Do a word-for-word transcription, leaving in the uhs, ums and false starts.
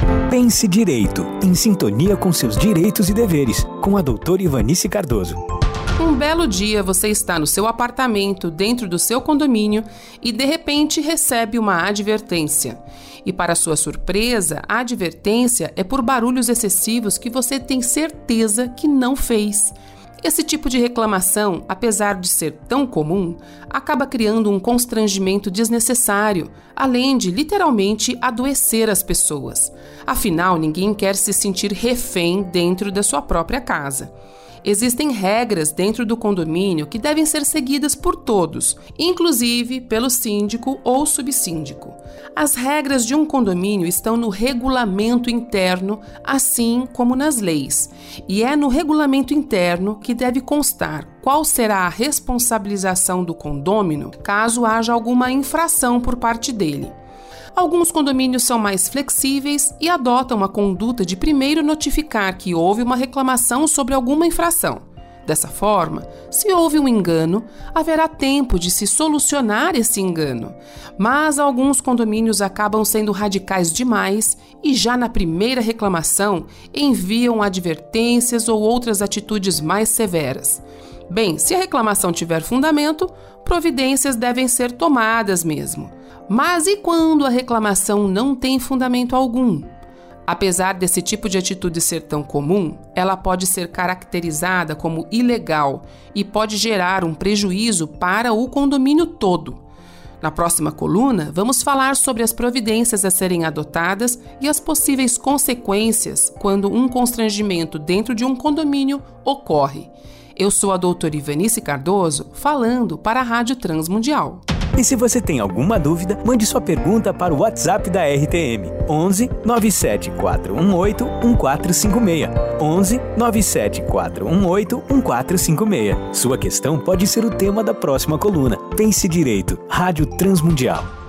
Pense Direito, em sintonia com seus direitos e deveres, com a doutora Ivanice Cardoso. Um belo dia você está no seu apartamento, dentro do seu condomínio, e de repente recebe uma advertência. E para sua surpresa, a advertência é por barulhos excessivos que você tem certeza que não fez. Esse tipo de reclamação, apesar de ser tão comum, acaba criando um constrangimento desnecessário, além de literalmente adoecer as pessoas. Afinal, ninguém quer se sentir refém dentro da sua própria casa. Existem regras dentro do condomínio que devem ser seguidas por todos, inclusive pelo síndico ou subsíndico. As regras de um condomínio estão no regulamento interno, assim como nas leis. E é no regulamento interno que deve constar qual será a responsabilização do condômino caso haja alguma infração por parte dele. Alguns condomínios são mais flexíveis e adotam a conduta de primeiro notificar que houve uma reclamação sobre alguma infração. Dessa forma, se houve um engano, haverá tempo de se solucionar esse engano. Mas alguns condomínios acabam sendo radicais demais e já na primeira reclamação enviam advertências ou outras atitudes mais severas. Bem, se a reclamação tiver fundamento, providências devem ser tomadas mesmo. Mas e quando a reclamação não tem fundamento algum? Apesar desse tipo de atitude ser tão comum, ela pode ser caracterizada como ilegal e pode gerar um prejuízo para o condomínio todo. Na próxima coluna, vamos falar sobre as providências a serem adotadas e as possíveis consequências quando um constrangimento dentro de um condomínio ocorre. Eu sou a doutora Ivanice Cardoso, falando para a Rádio Transmundial. E se você tem alguma dúvida, mande sua pergunta para o WhatsApp da R T M, onze nove sete quatro um oito um quatro cinco seis, onze nove sete quatro um oito um quatro cinco seis. Sua questão pode ser o tema da próxima coluna. Pense Direito, Rádio Transmundial.